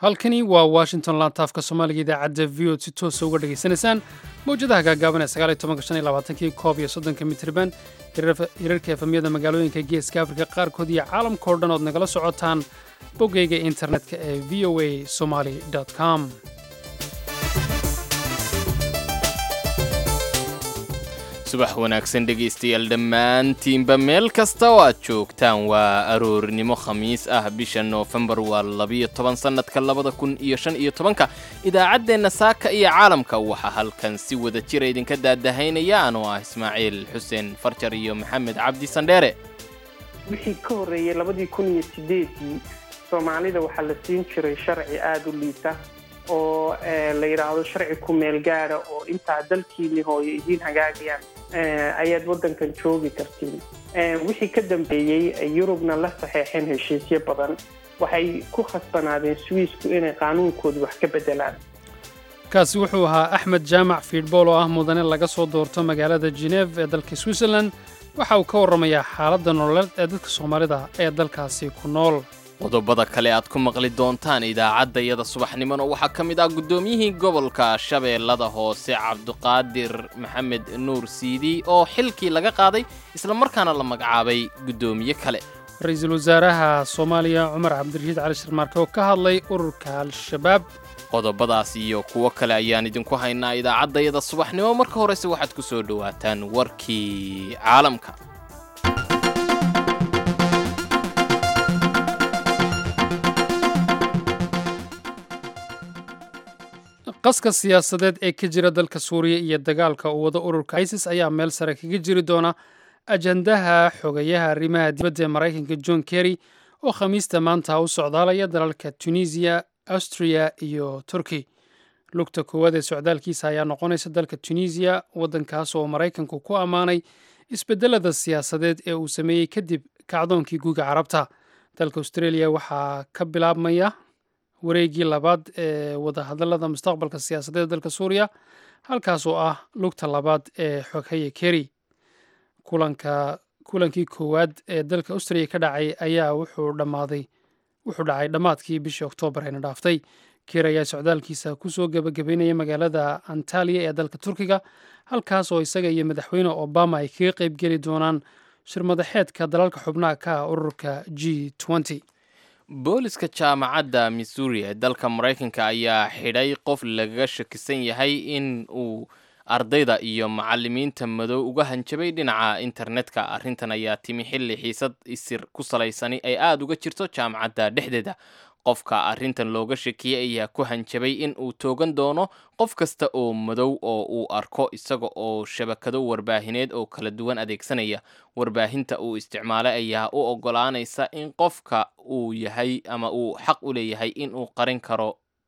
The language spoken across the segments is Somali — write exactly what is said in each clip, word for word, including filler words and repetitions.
halkani waa washington laantaafka soomaaliga idaacadda v o si toosa uga dhegaysanaysaan mawjadaha gaagaaban ee sagaal iyo tobanka shan iyo labaatankii koob iyo soddonka mitriban hirarka efamyada magaalooyinka geeska afrika qaarkood iyo caalamkao dhan ood nagala socotaan boggayga internetka ee v o a somali com subax wanaagsan dhegaystayaal dhammaantiinba meel kasta oo aad joogtaan waa aroornimo khamiis ah bisha noofembar waa labiyo toban sannadka labada kun iyo shan iyo tobanka idaacaddeenna saaka iyo caalamka waxaa halkan si wada jira idinka daadahaynaya anoo ah ismaaciil xuseen farjar iyo maxamed cabdi sandheere wixii ka horreeyey labadii kun iyo sideedii soomaalida waxaa la siin jiray sharci aada u liita oo la yidhaahdo sharci ku meel gaadha oo intaa dalkiinii hooyo idiin hagaagayaan ayaad waddankan joogi kartiin wixii ka dambeeyey yurubna la saxeexeen heshiisyo badan waxay ku khasbanaadeen swiisku inay qaanuunkooda wax ka beddelaan kaasi wuxuu ahaa axmed jaamac fiidbool oo ah mudane laga soo doorto magaalada geneef ee dalka switzerland waxa uu ka warramayaa xaaladda nololeed ee dadka soomaalida ee dalkaasi ku nool qodobada kale aad ku maqli doontaan idaacaddayada subaxnimona waxaa ka mid ah guddoomiyihii gobolka shabeellada hoose cabdiqaadir maxamed nuur siidi oo xilkii laga qaaday isla markaana la magacaabay guddoomiye kale ra-iisul wasaaraha soomaaliya cumar cabdirashiid cali sharmaarke oo ka hadlay ururka al-shabaab qodobadaas iyo kuwo kale ayaan idinku haynaa idaacaddayada subaxnimo marka horese waxaad ku soo dhowaataan warkii caalamka qaska siyaasadeed ee ka jira dalka suuriya iyo dagaalka uu wado ururka isis ayaa meel sare kaga jiri doona ajandaha xogayaha arrimaha dibadda ee maraykanka john kerry oo khamiista maanta u socdaalaya dalalka tunisiya austria iyo turkey lugta koowaad ee socdaalkiisa ayaa noqonaysa dalka tunisiya waddankaas oo maraykanku ku ammaanay isbeddelada siyaasadeed ee uu sameeyey kadib kacdoonkii guuga carabta dalka australia waxaa ka bilaabmaya wareegii labaad ee wadahadallada mustaqbalka siyaasadeed dalka suuriya halkaas oo ah lugta labaad ee xoghaya kerry kulanka kulankii koowaad ee dalka australia ka dhacay ayaa wuxuu dhammaaday wuxuu dhacay dhammaadkii bishii oktoobar ayna dhaaftay kerry ayaa socdaalkiisa kusoo gebagabeynaya magaalada antaliya ee dalka turkiga halkaas oo isaga iyo madaxweyne obama ay kaga qayb geli doonaan shirmadaxeedka dalalka xubnaha ka ah ururka g twenty booliska jaamacadda missouri ee dalka maraykanka ayaa xidhay qof lagaga shakisan yahay in uu ardayda iyo macallimiinta madow uga hanjabay dhinaca internetka arrintan ayaa timi xilli xiisad isir ku salaysani ay aada uga jirto jaamacadda dhexdeeda qofka arrintan looga shakiyey ayaa ku hanjabay in uu toogan doono qof kasta oo madow oo uu arko isaga oo shabakado warbaahineed oo kala duwan adeegsanaya warbaahinta uu isticmaalay ayaa u oggolaanaysa in qofka uu yahay ama uu xaq u leeyahay in uu qarin karo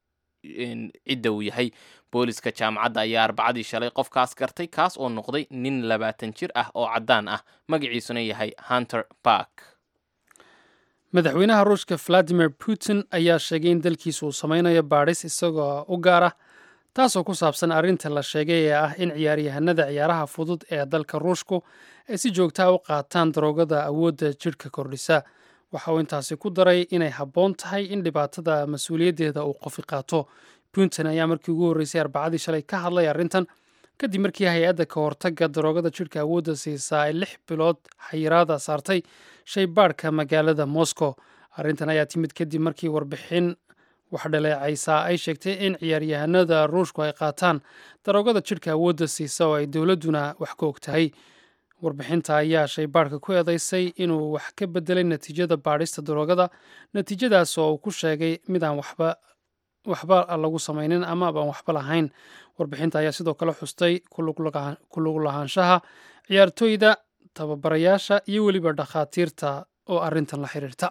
cidda uu yahay booliska jaamacadda ayaa arbacadii shalay qofkaas gartay kaas oo noqday nin labaatan jir ah oo caddaan ah magaciisuna yahay hunter park madaxweynaha ruushka valadimir putin ayaa sheegay in dalkiisa uu samaynayo baadhis isagoo u gaar ah taasoo ku saabsan arrinta la sheegay ee ah in ciyaaryahanada ciyaaraha fudud ee dalka ruushku ay si joogtaa u qaataan daroogada awoodda jidhka kordhisa waxa uu intaasi ku daray inay habboon tahay in dhibaatada mas-uuliyaddeeda uu qofi qaato putin ayaa markii ugu horreysay arbacadii shalay ka hadlay arrintan kadib markii hay-adda ka hortagga daroogada jidhka awoodda siisaa ay lix bilood xayiraada saartay shaybaadhka magaalada moscow arrintan ayaa timid kadib markii warbixin waxdhaleecaysaa ay sheegtay in ciyaaryahanada ruushku ay qaataan daroogada jidhka awoodda siisa oo ay dowladduna wax ka og tahay warbixinta ayaa shaybaadhka ku eedaysay inuu wax ka bedelay natiijada baadhista daroogada natiijadaas oo uu ku sheegay mid aan waxba waxba lagu samaynin ama baan waxba lahayn warbixinta ayaa sidoo kale xustay ku lug lahaanshaha ciyaartooyda tababarayaasha iyo weliba dhakhaatiirta oo arrintan la xiriirta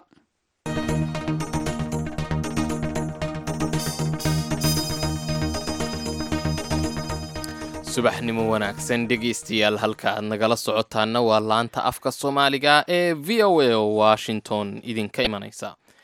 subaxnimo wanaagsan dhegaystayaal halka aad nagala socotaana waa laanta afka soomaaliga ee v o a oo washington idinka imanaysa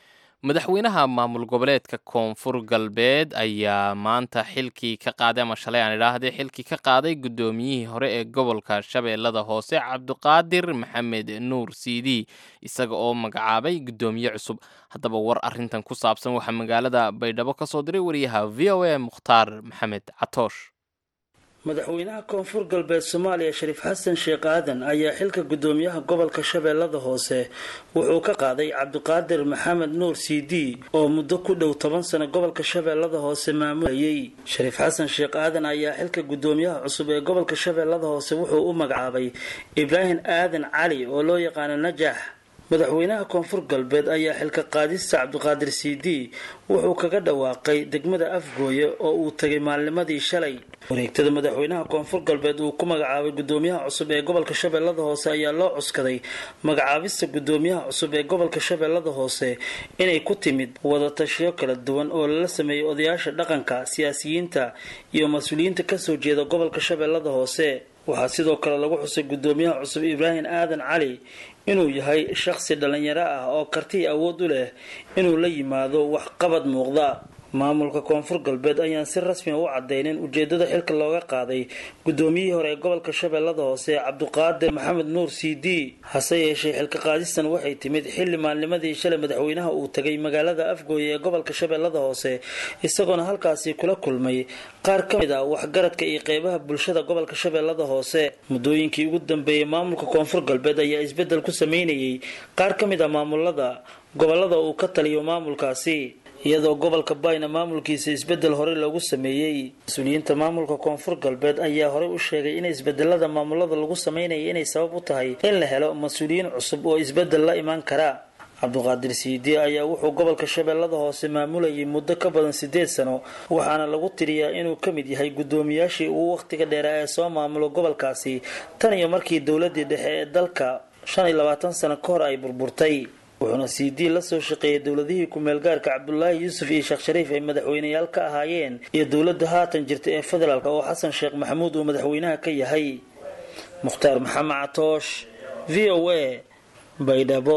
madaxweynaha maamul goboleedka koonfur galbeed ayaa maanta xilkii ka qaaday ama shalay aan idhaahday xilkii ka qaaday guddoomiyihii hore ee gobolka shabeellada hoose cabdiqaadir maxamed nuur siidi isaga oo magacaabay guddoomiye cusub haddaba war arrintan ku saabsan waxaa magaalada baydhabo ka soo diray wariyaha v o a mukhtaar maxamed catoosh madaxweynaha koonfur galbeed soomaaliya shariif xasan sheekh aadan ayaa xilka guddoomiyaha gobolka shabeellada hoose wuxuu ka qaaday cabdiqaadir maxamed nuur siidi oo muddo ku dhow toban sano gobolka shabeellada hoose maamulayay shariif xasan sheekh aadan ayaa xilka guddoomiyaha cusub ee gobolka shabeellada hoose wuxuu u magacaabay ibraahim aadan cali oo loo yaqaano najax madaxweynaha koonfur galbeed ayaa xilka qaadista cabdiqaadir siidi wuxuu kaga dhawaaqay degmada afgooye oo uu tagay maalnimadii shalay wareegtada madaxweynaha koonfur galbeed uu ku magacaabay guddoomiyaha cusub ee gobolka shabeellada hoose ayaa loo cuskaday magacaabista guddoomiyaha cusub ee gobolka shabeellada hoose inay ku timid wadatashiyo kala duwan oo lala sameeyay odayaasha dhaqanka siyaasiyiinta iyo mas-uuliyiinta kasoo jeeda gobolka shabeellada hoose waxaa sidoo kale lagu xusay guddoomiyaha cusub ibraahim aadan cali inuu yahay shakhsi dhalinyaro ah oo karti awood u leh inuu la yimaado waxqabad muuqda maamulka koonfur galbeed ayaan si rasmi u cadeynin ujeedada xilka looga qaaday guddoomiyihii hore ee gobolka shabeellada hoose cabdiqaadir maxamed nuur siidi hase yeeshee xilka qaadistan waxay timid xilli maalnimadii shalay madaxweynaha uu tagay magaalada afgooye ee gobolka shabeellada hoose isagoona halkaasi kula kulmay qaar ka mid ah waxgaradka iyo qeybaha bulshada gobolka shabeellada hoose muddooyinkii ugu dambeeyey maamulka koonfur galbeed ayaa isbeddel ku sameynayay qaar ka mid ah maamulada gobolada uu ka taliyo maamulkaasi iyadoo gobolka bayna maamulkiisa isbedel hore lagu sameeyey mas-uuliyiinta maamulka koonfur galbeed ayaa horey u sheegay in isbedelada maamulada lagu sameynaya inay sabab u tahay in la helo mas-uuliyiin cusub oo isbedel la imaan kara cabdiqaadir siidi ayaa wuxuu gobolka shabeellada hoose maamulayay muddo ka badan sideed sano waxaana lagu tiriyaa inuu ka mid yahay guddoomiyaashii uu wakhtiga dheeraa ee soo maamulo gobolkaasi tan iyo markii dowladii dhexe ee dalka shan iyo labaatan sano ka hor ay burburtay wuxuuna siidi la soo shaqeeyay dowladihii ku-meelgaarka cabdulaahi yuusuf iyo sheekh shariif ay madaxweyneyaal ka ahaayeen iyo dowladda haatan jirta ee federaalk oo xasan sheekh maxamuud uu madaxweynaha ka yahay mukhtaar maxamed catoosh v o a baydhabo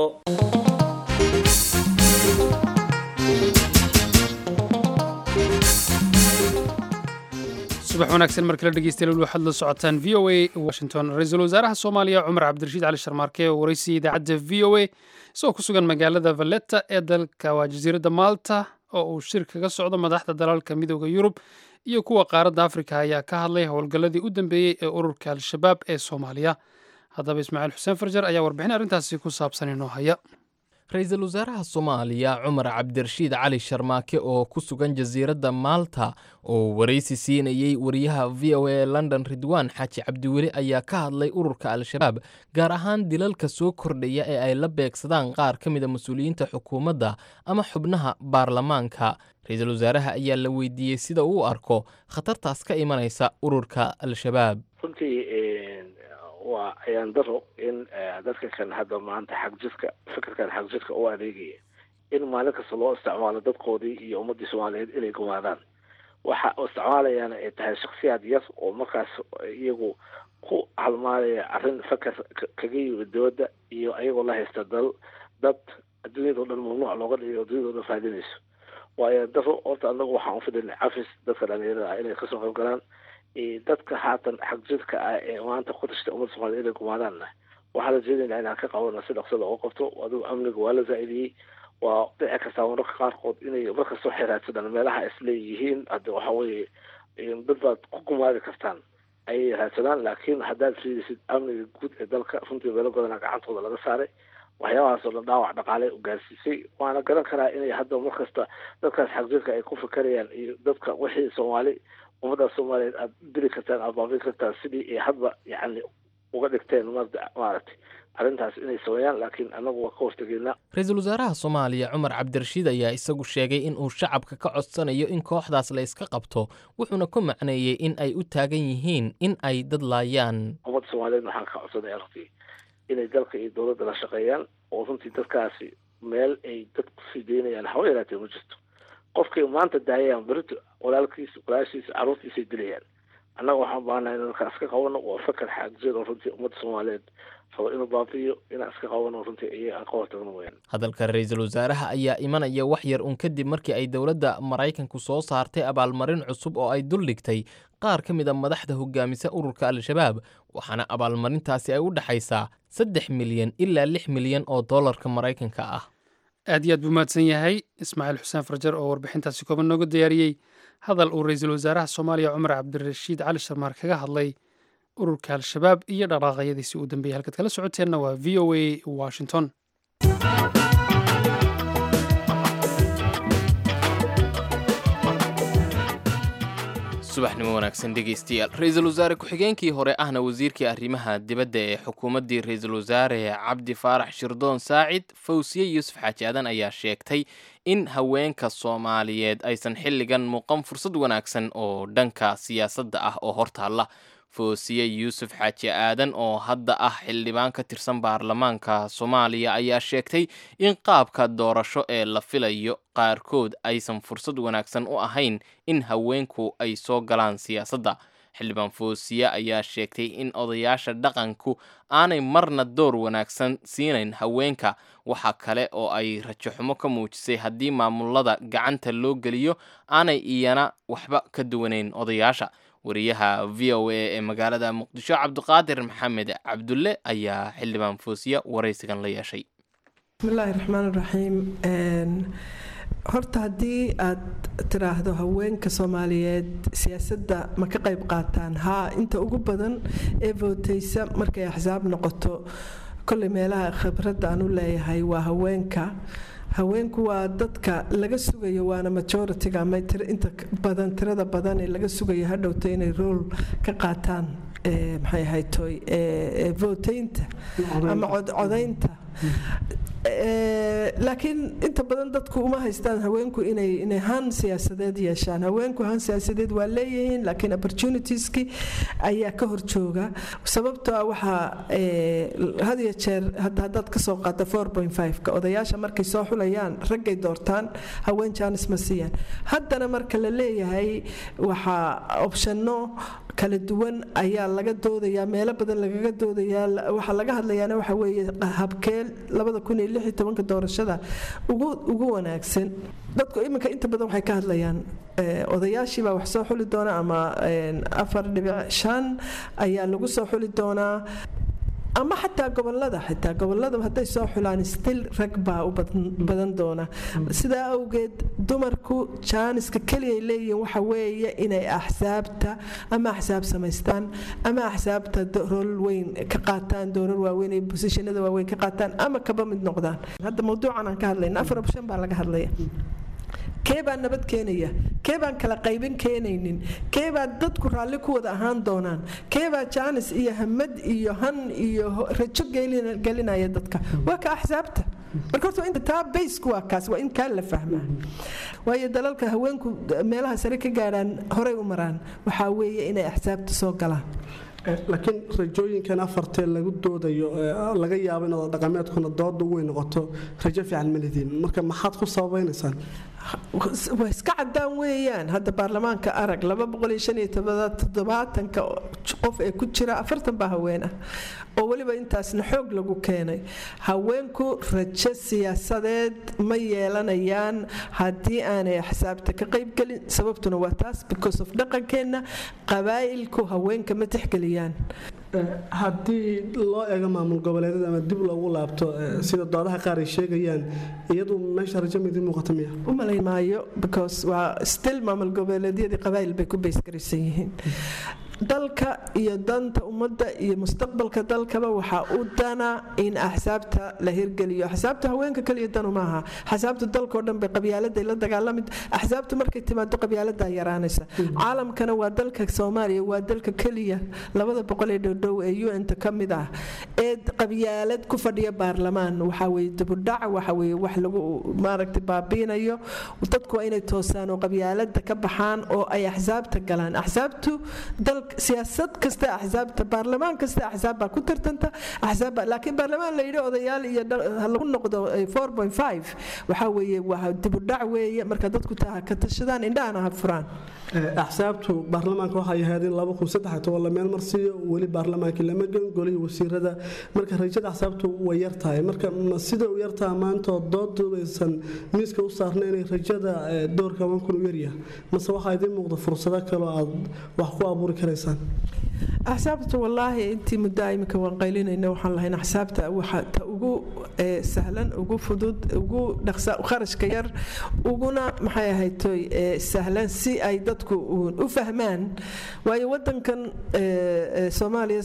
subax wanaagsan mar kale dhegeystayaal waxaad la socotaan v o a washington ra-iisul wasaaraha soomaaliya cumar cabdirashiid cali sharmaarke oo waraysiya idaacadda v o a isagoo ku sugan magaalada valletta ee dalka waa jasiiradda malta oo uu shir kaga socdo madaxda dalalka midooda yurub iyo kuwa qaaradda afrika ayaa ka hadlay howlgalladii u dambeeyey ee ururka al-shabaab ee soomaaliya haddaba ismaaciil xuseen farjar ayaa warbixin arrintaasi ku saabsan inoo haya ra-iisul wasaaraha soomaaliya cumar cabdirashiid cali sharmaake oo ku sugan jasiiradda maalta oo waraysi siinayey wariyaha v o a ee london ridwaan xaaji cabdiweli ayaa ka hadlay ururka al-shabaab gaar ahaan dilalka soo kordhaya ee ay la beegsadaan qaar ka mida mas-uuliyiinta xukuumadda ama xubnaha baarlamaanka ra-iisul wasaaraha ayaa la weydiiyey sida uu u arko khatartaas ka imanaysa ururka al-shabaab waa ayaan daro in dadka kan hadda maanta xagjidka fikirkan xagjidka u adeegaya in maalin kasta loo isticmaalo dadkoodii iyo ummadii soomaaliyeed inay gumaadaan waxa isticmaalayaana ay tahay shaksiyaad yar oo markaas iyagu ku halmaalaya arrin fakar kaga yimid dowladda iyo ayagoo la haysta dal dad adduunyada o dhan mamnuuc looga dhigayo adduunyada o dhan faadinayso waayo daro horta anagu waxaan ufidilnay cafis dadka dhalinyarada ah inay kasoo qayb galaan dadka haatan xagjidka ah ee maanta ku tashta ummadda soomaliya inay gumaadaanna waxaa la jeedinaa inaan ka qabana si dhaqso looga qabto adigu amniga waa la zaa'idiyey waa dhici kartaa mararka qaarkood inay markastoo xiraadsadaan meelaha isleeyihiin hadda waxa weeye dad baad ku gumaadi kartaan ayay raadsadaan laakiin haddaad fiirisid amniga guud ee dalka runtii meelo badana gacantooda laga saaray waxyaabahaasoo dhan dhaawac dhaqaale u gaarsiisay waana garan karaa inay hadda markasta dadkaas xagjidka ay ku fikerayaan iyo dadka wixii soomaali ummadda soomaaliyeed aad diri kartaan aad baabin kartaan sidii ay hadba yacni uga dhigteen maaragtay arrintaas inay sameeyaan laakiin annagu waa ka hortegeynaa ra-iisul wasaaraha soomaaliya cumar cabdirashiid ayaa isagu sheegay in uu shacabka ka codsanayo in kooxdaas la iska qabto wuxuuna ku macneeyey in ay u taagan yihiin in ay dad laayaan ummadda soomaaliyeed waxaan ka codsanaya runtii inay dalka iyo dowladda la shaqeeyaan oo runtii dadkaasi meel ay dad kusii deynayaan hawa yaraatee ma jirto qofkay maanta daayayaan berito walaalkiisa walaashiisa carruurtiisay dilayaan annaga waxaan baahanahay in dalka iska qabano waa fakar xagjir oo runtii ummadda soomaaliyeed rabo inuu baabi'iyo inaan iska qabano runtii iyaga aan ka hortagno weyaan hadalka ra-iisul wasaaraha ayaa imanaya wax yar un kadib markii ay dowladda maraykanku soo saartay abaalmarin cusub oo ay duldhigtay qaar ka mid a madaxda hogaamisa ururka al-shabaab waxaana abaalmarintaasi ay u dhexaysaa saddex milyan ilaa lix milyan oo dollarka maraykanka ah aad iyo aad buu mahadsan yahay ismaaciil xuseen farjar oo warbixintaasi kooban nooga diyaariyey hadal uu ra-iisul wasaaraha soomaaliya cumar cabdirashiid cali sharmaar kaga hadlay ururka al-shabaab iyo dhaqaaqyadiisii uu dambeeyey halkaad kala socoteenna waa v o a washington subaxnimo wanaagsan dhegeystayaal ra-iisul wasaare ku-xigeenkii hore ahna wasiirkii arrimaha dibadda ee xukuumaddii ra-iisul wasaare cabdi faarax shirdoon saacid fawsiye yuusuf xaaji aadan ayaa sheegtay in haweenka soomaaliyeed aysan xilligan muuqan fursad wanaagsan oo dhanka siyaasadda ah oo hortaalla fawsiye yuusuf xaaji aadan oo hadda ah xildhibaan ka tirsan baarlamaanka soomaaliya ayaa sheegtay in qaabka doorasho ee la filayo qaarkood aysan fursad wanaagsan u ahayn in haweenku ay soo galaan siyaasadda xildhibaan fawsiye ayaa sheegtay in odayaasha dhaqanku aanay marna door wanaagsan siinayn haweenka waxa kale oo ay rajaxumo ka muujisay haddii maamulada gacanta loo geliyo aanay iyana waxba ka duwanayn odayaasha wariyaha v o a ee magaalada muqdisho cabdiqaadir maxamed cabdulle ayaa xildhibaan fawsiye waraysigan la yeeshay bismillaahi raxmaan raxiim horta haddii aad tiraahdo haweenka soomaaliyeed siyaasadda ma ka qayb qaataan haa inta ugu badan ee vootaysa markay axsaab noqoto kolley meelaha khibradda aan u leeyahay waa haweenka haweenku waa dadka laga sugayo waana majority-ga ama inta badan tirada badan ee laga sugayo hadhowto inay rool ka qaataan maxay ahaytoy votaynta ama codaynta laakiin inta badan dadku uma haystaan haweenku inay inay han siyaasadeed yeeshaan haweenku han siyaasadeed waa leeyihiin laakiin opportunitieski ayaa ka hor jooga sababtoo ah waxaa had iyo jeer haddaad ka soo qaata four point five-ka odayaasha markay soo xulayaan raggay doortaan haween jaanis ma siiyaan haddana marka la leeyahay waxaa opshano kala duwan ayaa laga doodayaa meelo badan lagaga doodayaa waxaa laga hadlayaana waxa weeye habkeel labada kun iyo lix iyo tobanka doorashada ugu ugu wanaagsan dadku iminka inta badan waxay ka hadlayaan odayaashii baa wax soo xuli doona ama afar dhibic shan ayaa lagu soo xuli doonaa ama xataa gobolada xitaa gobolada hadday soo xulaan still rag baa u badan doona sidaa awgeed dumarku jaaniska keliya leeyihiin waxa weeye inay axsaabta ama axsaab samaystaan ama axsaabta rol weyn ka qaataan doorar waaweyn iyo bosishanada waaweyn ka qaataan ama kaba mid noqdaan hadda mawduucan aan ka hadlayna afar option baa laga hadlaya kee baan nabad keenaya kee baan kala qaybin keenaynin kee baa dadku raalli ku wada ahaan doonaan kee baa jaanis iyo hamad iyo han iyo rajo gelinaya dadka waa ka axsaabta marka horta inta taa baysku waa kaas waa in kaa la fahmaa waayo dalalka haweenku meelaha sare ka gaadhaan horey u maraan waxaa weeye inay axsaabta soo galaan laakiin rajooyinkan afartee lagu doodayo laga yaabo in dhaqameedkuna dooda way noqoto rajo fiican ma lidiin marka maxaad ku sabaynaysaan waa iska cadaan weeyaan hadda baarlamaanka arag laba boqol iyo shan iyo toddobaatanka qof ee ku jira afartan baa haween ah oo weliba intaasna xoog lagu keenay haweenku rajo siyaasadeed ma yeelanayaan haddii aanay axsaabta ka qaybgelin sababtuna waa taas because of dhaqankeenna qabaa'ilku haweenka ma tixgeliyaan haddii loo eego maamul goboleedyada ama dib loogu laabto sida doodaha qaar ay sheegayaan iyadu meesha rajo ma idiin muuqata miya u malayn maayo because waa still maamul goboleedyadii qabaa'il bay ku baysgaraysan yihiin dalka iyo danta ummadda iyo mustaqbalka dalkaba waxaa u dana in axsaabta la hirgeliyo axsaabta haweenka kaliya danu maaha axsaabta dalkao dhan bay qabyaaladay la dagaalamid axsaabta markay timaado qabyaaladaa yaraanaysa caalamkana waa dalka soomaaliya waa dalka keliya labada boqol ee dhowdhow ee u n ta ka mid ah ee qabyaalad ku fadhiya baarlamaan waxaa weye dibudhac waxa weye wax lagu maaragtay baabiinayo dadku waa inay toosaan oo qabyaalada ka baxaan oo ay axsaabta galaan axsaabtu dalka siyaasad kasta axsaabta baarlamaan kasta axsaab baa ku tartanta axsaab laakiin baarlamaan la yidhi odayaal iyo lagu noqdo four point five waxaa weeye waa dibudhac weeye marka dadku taa ka tashadaan indhahana ha furaan axsaabtu baarlamaanka waxay ahayd in laba kun saddex iyo toban la meel marsiiyo weli baarlamaankii lama gelin golihii wasiirada marka rajada axsaabtu way yartahay marka sida u yartaa maanta doodaysan miiska u saarna inay rajada doorka one kun u yaryahay mase waxaa idin muuqda fursado kaloo aad wax ku abuuri karaysaan axsaabta wallaahi intii muddo imika waan qaylinayna waxaan lahayn axsaabta waxa ta ugu sahlan ugu fudud ugu dhaqsa kharashka yar uguna maxay ahayd sahlan si ay dadku u fahmaan waayo wadankan Soomaaliya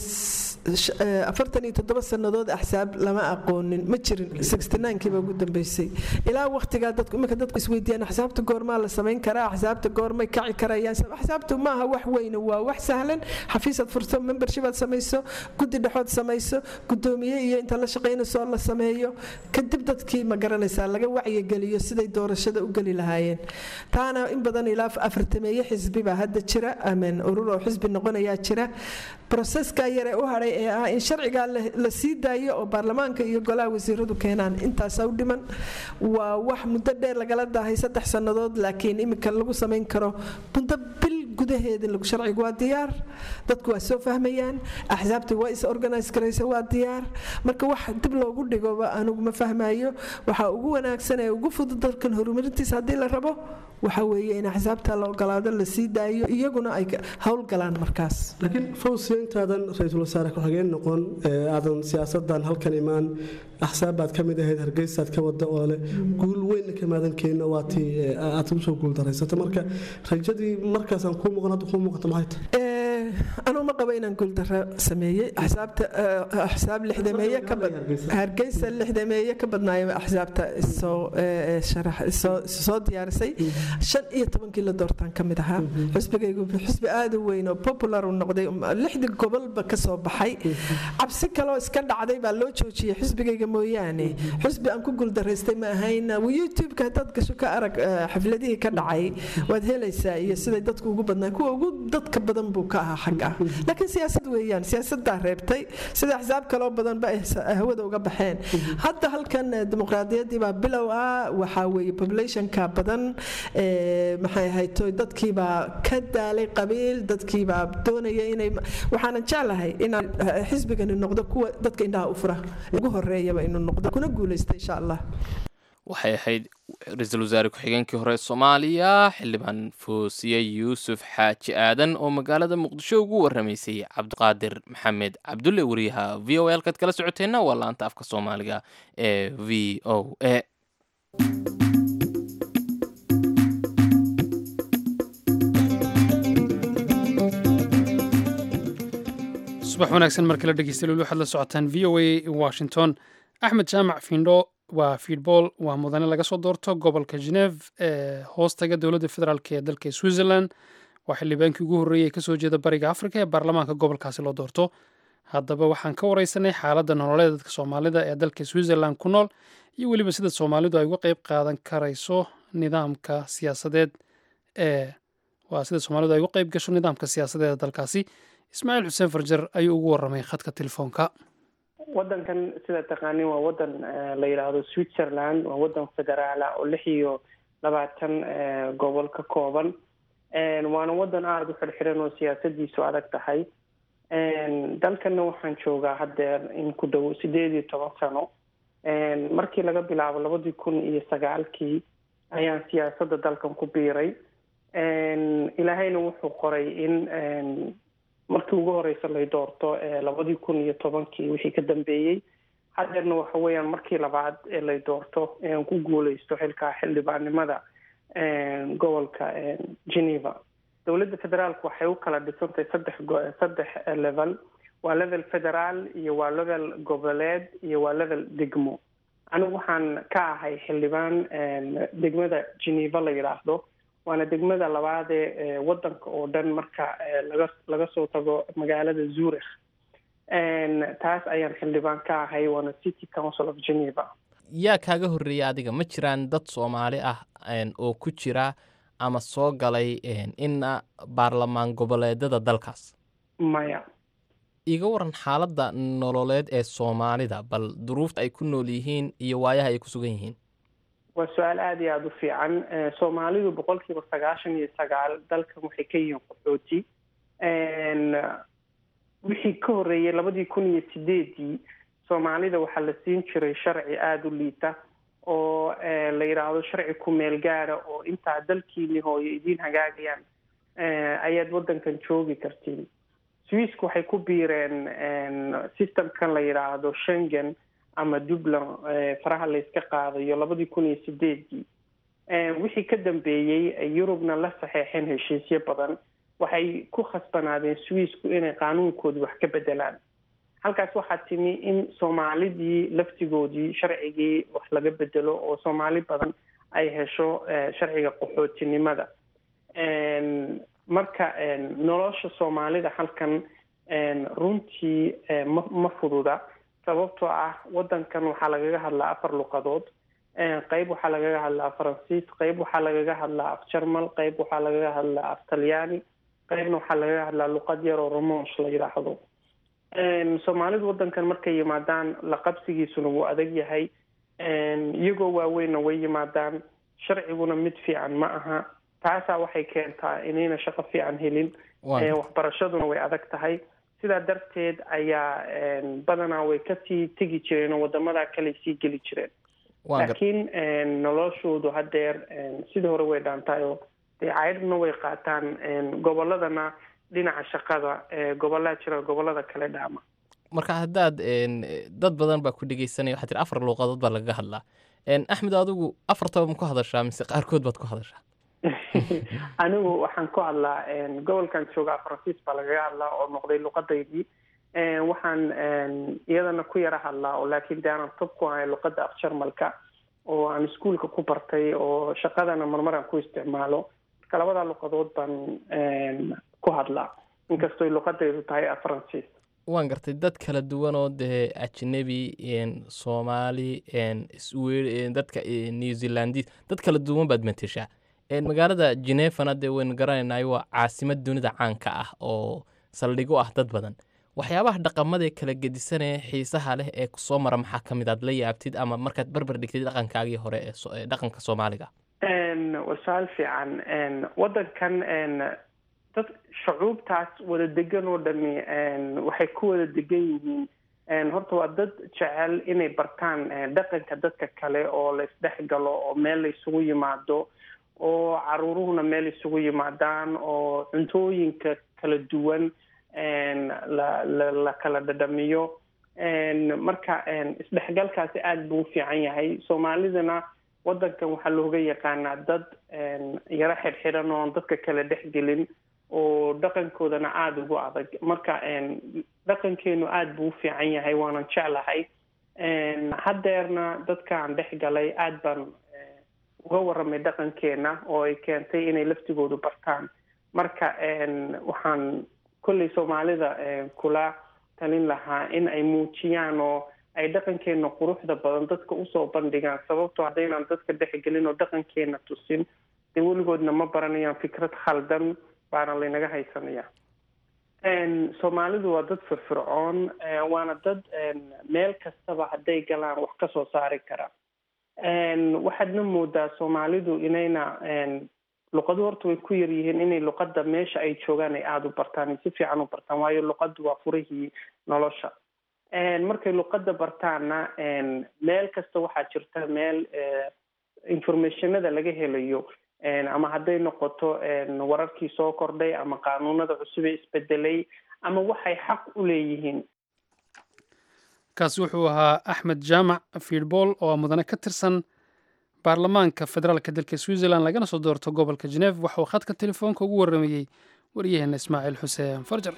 afartan iyo toddoba sanadood axsaab lama aqoonin ma jirin sixty nine kiiba ugu dambeysay ilaa waqtiga dadku imika dadku isweydiiyaan axsaabta goorma la sameyn karaa axsaabta goorma kici karayaan axsaabtu ma aha wax weyn waa wax sahlan xafiisad furto membership aad samayso guddi dhexood samayso gudoomiye iyo inta la shaqeynayso la sameeyo kadib dadkii ma garanaysaa laga wacyi geliyo siday doorashada u gali lahaayeen taana in badan ilaa afartameeye xisbi baa hadda jira amen urur oo xisbi noqonaya jira processka yare u haray ee ah in sharciga la sii daayo oo baarlamaanka iyo golaha wasiiradu keenaan intaas u dhiman waa wax muddo dheer lagala daahay saddex sanadood laakiin imika lagu sameyn karo muddo bil gudaheeda lagu sharcigu waa diyaar dadku waa soo fahmayaan axsaabtu waa is organize karaysa waa diyaar marka wax dib loogu dhigo anigu ma fahmayo waxa ugu wanaagsan ee ugu fudud dalkan horumarintiisa haddii la rabo waxa weeye in axsaabta la ogolaado la sii daayo iyaguna ay hawl galaan markaas laakiin fawsiya intaadan ra-iisul wasaare ku-xigeen noqon aadan siyaasadan halkan imaan axsaab baad ka mid ahayd hargeysaad ka wada oo leh guul weyn kamaadan keenno waatii aad ugu soo guul daraysata marka rajadii markaasaan kuu muuqan hadda kuu muuqata maxay tahay anuu ma qabo inaan guuldaro sameeyey axsaabta axsaab lixdameeye ka bad hargeysa lixdameeye ka badnaayo axsaabta soo sharax soo diyaarisay shan iyo tobankii la doortaan ka mid ahaa xisbigaygu xisbi aad u weyn oo popular u noqday lixda gobolba ka soo baxay cabsi kaloo iska dhacday baa loo joojiyey xisbigayga mooyaane xisbi aan ku guuldaraystay ma ahayn youtube-ka haddaad gasho ka arag xafladihii ka dhacay waad helaysaa iyo siday dadku ugu badnaan kuwa ugu dadka badan buu ka ahaa xagga laakiin siyaasad weeyaan siyaasaddaa reebtay sida axsaab kaloo badan ba hawada uga baxeen hadda halkan dimuqraadiyaddii baa bilow ah waxaa weeye populationka badan maxay ahayd dadkiibaa ka daalay qabiil dadkiibaa doonaya inay waxaanan jeclahay inaan xisbigani noqdo kuwa dadka indhaha u fura ugu horeeyaba inuu noqdo kuna guulaysta insha allah waxay ahayd ra-iisul wasaare ku-xigeenkii hore soomaaliya xildhibaan foosiye yuusuf xaaji aadan oo magaalada muqdisho ugu warramaysay cabdiqaadir maxamed cabdulle wariyaha v o a halkaad kala socoteenna waa laanta afka soomaaliga ee v o a subax wanaagsan mar kale dhegeystayaal waxaad la socotaan v o a washington axmed jaamac fiindho waa fiidbool waa mudane laga soo doorto gobolka geneve ee hoostaga dowladda federaalk ee dalka switzerland waa xildhibaankii ugu horreeyay ee kasoo jeeda bariga afrika ee baarlamaanka gobolkaasi loo doorto haddaba waxaan ka wareysanay xaaladda nololeed dadka soomaalida ee dalka switzerland ku nool iyo weliba sida soomaalidu ay uga qeyb qaadan karayso nidaamka siyaasadeed ee waa sida soomaalidu ay uga qeyb gasho nidaamka siyaasadeed ee dalkaasi ismaaciil xuseen farjar ayuu ugu warramay khadka telefoonka wadankan sida taqaanin waa wadan la yidhaahdo switzerland waa wadan federaala oo lix iyo labaatan gobol ka kooban waana wadan aada u xirxiran oo siyaasadiisu adag tahay dalkana waxaan joogaa haddeer in ku dhow sideed iyo toban sano markii laga bilaabo labadii kun iyo sagaalkii ayaan siyaasadda dalkan ku biiray ilaahayna wuxuu qoray in markii ugu horeysa lay doorto labadii kun iyo tobankii wixii ka dambeeyey haddeerna waxa weeyaan markii labaad ee lay doorto aan ku guuleysto xilkaa xildhibaannimada gobolka geneva dowladda federaalku waxay u kala dhisantahay saddex saddex level waa level federaal iyo waa level goboleed iyo waa level degmo anigu waxaan ka ahay xildhibaan degmada geneva la yidhaahdo waana degmada labaadee wadanka oo dhan marka laga laga soo tago magaalada zurich taas ayaan xildhibaan ka ahay waana city council of geneva yaa kaaga horreeyay adiga ma jiraan dad soomaali ah oo ku jira ama soo galay in baarlamaan goboleedada dalkaas maya. iga waran xaaladda nololeed ee soomaalida bal duruufta ay ku nool yihiin iyo waayaha ay ku sugan yihiin. waa su-aal aada iyo aada u fiican. soomaalidu boqolkiiba sagaashan iyo sagaal dalkan waxay ka yihiin qaxooti. wixii ka horreeyay labadii kun iyo sideedii soomaalida waxaa la siin jiray sharci aada u liita oo la yidhaahdo sharci ku-meel gaada oo intaa dalkiini hooyo idiin hagaagayaan ayaad waddankan joogi kartiin. swiisku waxay ku biireen systemkan la yidhaahdo Schengen ama Dublin faraha la iska qaadayo labadii kun iyo sideedii. wixii ka dambeeyey Yurubna la saxeexeen heshiisyo badan waxay ku khasbanaadeen swiisku inay qaanuunkooda wax ka bedelaan. halkaas waxaa timi in soomaalidii laftigoodii sharcigii wax laga bedelo oo soomaali badan ay hesho sharciga qaxootinimada. marka nolosha soomaalida halkan runtii ma ma fududa sababtoo ah waddankan waxaa lagaga hadlaa afar luqadood. qayb waxaa lagaga hadlaa faransiis, qayb waxaa lagaga hadlaa af jarmal, qayb waxaa lagaga hadlaa af talyaani, qaybna waxaa lagaga hadlaa luqad yar oo romansh la yidhaahdo. soomaalidu waddankan markay yimaadaan la qabsigiisuna wuu adag yahay. iyagoo waaweynna way yimaadaan, sharciguna mid fiican ma aha. taasaa waxay keentaa inayna shaqo fiican helin. waxbarashaduna way adag tahay. sidaa darteed ayaa badanaa way kasii tegi jireen oo wadamadaa kale sii geli jireen. laakiin noloshoodu haddeer sidii hore way dhaantahay oo dee caydhna way qaataan. gobolladana dhinaca shaqada gobollaa jira gobollada kale dhaama. marka haddaad dad badan baa ku dhegeysanaya waxaa tiri afar luuqadood baa lagaga hadlaa. axmed adigu afartaba ma ku hadashaa mise qaarkood baad ku hadashaa? anigu waxaan ku hadlaa gobolkan joogaa faransiis baa lagaga hadlaa oo noqday luqadaydii. waxaan iyadana ku yara hadlaa oo laakiin de aanan tab ku ahay luqadda af jarmalka oo aan iskuolka ku bartay oo shaqadana marmaraan ku isticmaalo. marka labada luqadood baan ku hadlaa inkastoo luqadaydu tahay af faransiis. waan gartay dad kala duwan oo dee ajnabi soomaali dadka new zealandis dad kala duwan baad mateshaa. magaalada genevana dee waynu garanaynaay waa caasimad dunida caanka ah oo saldhigo ah dad badan. waxyaabaha dhaqamada kala gedisanee xiisaha leh ee kusoo mara maxaa ka mid aad la yaabtid ama markaad barbar dhigtid dhaqankaagii hore ee dhaqanka soomaaliga? waa su-aal fiican. waddankan dad shucuubtaas wada degan oo dhami waxay ku wada degan yihiin. horta waa dad jecel inay bartaan dhaqanka dadka kale oo la isdhex galo oo meel la isugu yimaado oo caruuruhuna meel isugu yimaadaan oo cuntooyinka kala duwan la la la kala dhadhamiyo. marka isdhexgalkaasi aada buu u fiican yahay. soomaalidana waddankan waxaa looga yaqaanaa dad yaro xidhxidhan oon dadka kale dhexgelin oo dhaqankoodana aada ugu adag. marka dhaqankeenu aada buu u fiican yahay waanan jeclahay. haddeerna dadkaan dhex galay aada baan uga warramay dhaqankeena oo ay keentay inay laftigoodu bartaan. marka waxaan kolley soomaalida kula talin lahaa in ay muujiyaan oo ay dhaqankeena quruxda badan dadka usoo bandhigaan sababtoo haddaynaan dadka dhexgelin oo dhaqankeena tusin dee weligoodna ma baranayaan fikrad khaldan baana laynaga haysanaya. soomaalidu waa dad firfircoon waana dad meel kastaba hadday galaan wax ka soo saari kara. waxaadna moodaa soomaalidu inayna luqadu horta way ku yaryihiin inay luqadda meesha ay joogaan ay aada u bartaan si fiican u bartaan waayo luqaddu waa furihii nolosha. markay luqadda bartaanna meel kasta waxaa jirta meel informationada laga helayo ama hadday noqoto wararkii soo kordhay ama qaanuunada cusub ee isbedelay ama waxay xaq u leeyihiin. kaasi wuxuu ahaa axmed jaamac fiidbool oo mudane ka tirsan baarlamaanka federaalka dalka switzerland lagana soo doorto gobolka geneve waxauu khadka telefoonka ugu warramayey waryaheena ismaaciil xuseen farjar.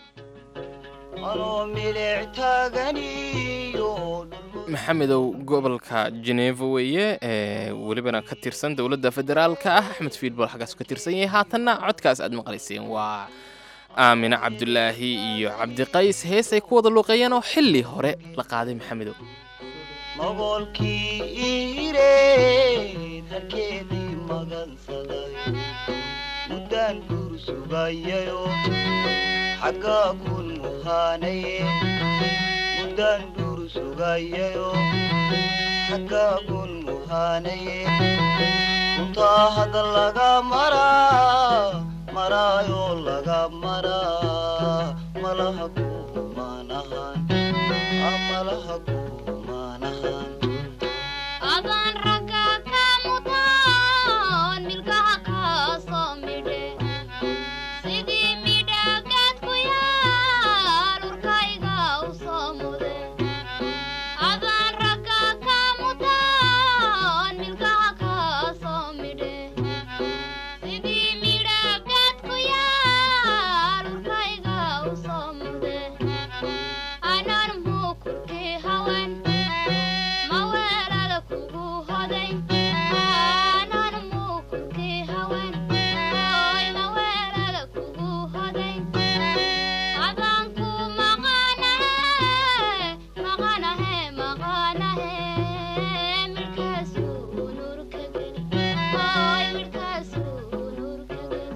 maxamedow gobolka geneva weeye welibana ka tirsan dowladda federaalka ah. axmed fiidbool xaggaas ka tirsan yahay. haatanna codkaas aad maqlayseen waa aamine cabdulaahi iyo cabdiqays hees ay ku wada luuqeeyeen oo xilli hore la qaaday. maxamedow mogoolkii iireed halkeedii magansaday muddaan guur sugayayo xaggaagun muhaanaye muddaan dhuur sugayayo xaggaagun muhaanaye runtaa hadal laga maraa maraayo laga maraa malaha kumaanahan malaha kumaanahan adaan ragga ka mutaan milkaha kaa soo midhe sidii midhagaad ku yaal urkayga u soo mude adaan ragga ka mutaan milkaha kaa soo midhe sidii midhagaad ku yaal urkayga u soo mude anaan muukurkii hawan maweelada kugu hoday anaan muukurkii hawan oy maweelada kugu hoday adaan ku maqanahe maqanahe maqanahe midhkaasuu nuurka geli oy midhkaasuu nuurka geli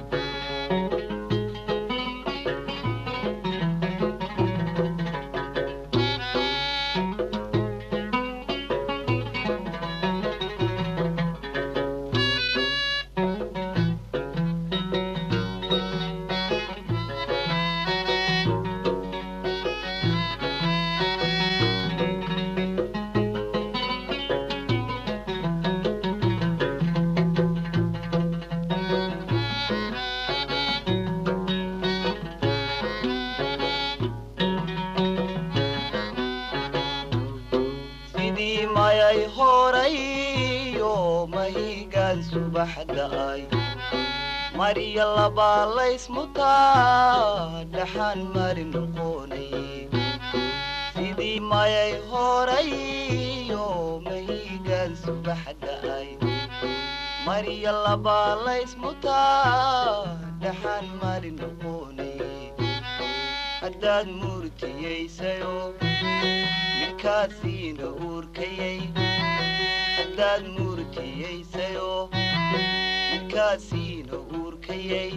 sidii mayay horayo mahigaan subaxda ay mariya labaa laysmutaa dhaxaan mari noqonaye sidii mayay horayo mahigaan subaxda ay mariya labaa laysmutaa dhaxaan mari noqonaye haddaad murtiyaysayo midkaasiina uurkayay haddaad murtiyaysayo midkaasiina uurkayay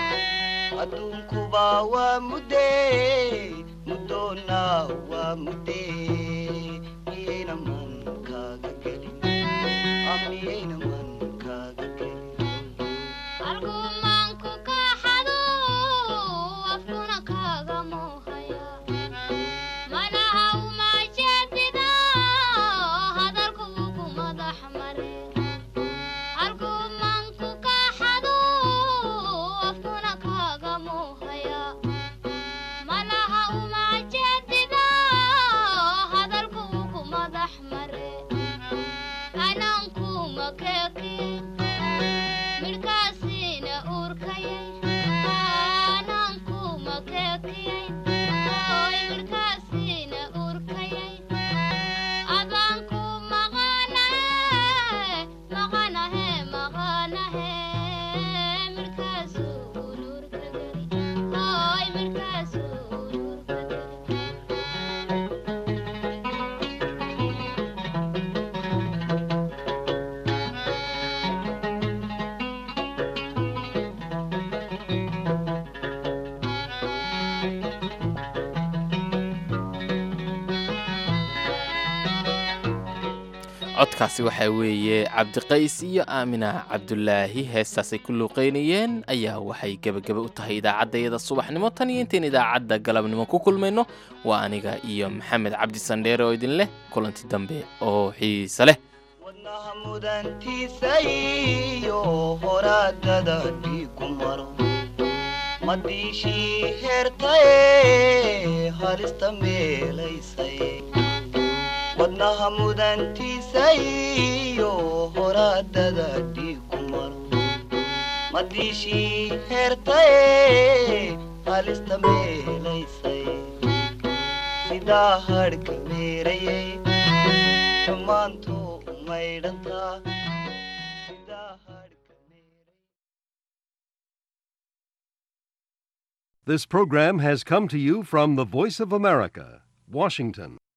adduunkubaa waa muddee muddoonnaa waa muddee miyayna man kaaga gelin miyayna man kaaga gelin argumaanku ka xado afkuna kaaga muuhaya manaha uma jeedida hadalku ugu madax mare argumaanku ka xado afkuna kaaga muuhaya manaha uma jeedida hadalku ugu madax mare anankuma keekin midhkaasiina uurkayay anankuma keekiyay oy midhkaasiina uurkayay adaan ku maqanahe maqanahe maqanahe midhkaasuu nuurka geli oy midhkaasuu nuurka geli codkaasi waxaa weeye cabdiqays iyo aamina cabdulaahi heestaasay ku luuqaynayeen ayaa waxay gebageba u tahay idaacaddayada subaxnimo tan iyo intayn idaacadda galabnimo ku kulmayno waa aniga iyo maxamed cabdi sandheere oo idin leh kulanti dambe oo xiise leh wadnaha mudantiisaiyo horaadada dhiigu maro madiishii heertaye halista meelaysaye wadnaha mudantiisaiyo horaadada dhiigu maro madiishii heertaye halista meelaysaye sidaa hadhka meerayay dhammaanto umaydhantaa sidaa hadhka meerayay. This program has come to you from the Voice of America, Washington.